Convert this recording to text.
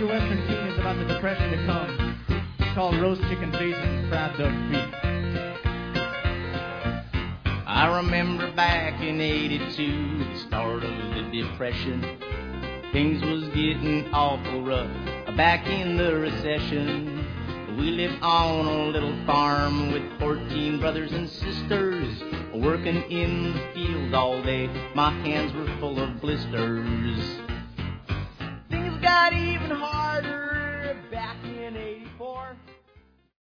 every Western teen is about the depression to come. It's called roast chicken faces and fried duck feet. I remember back in 82, the start of the Depression. Things was getting awful rough back in the recession. We lived on a little farm with 14 brothers and sisters, working in the field all day. My hands were full of blisters. Things got even harder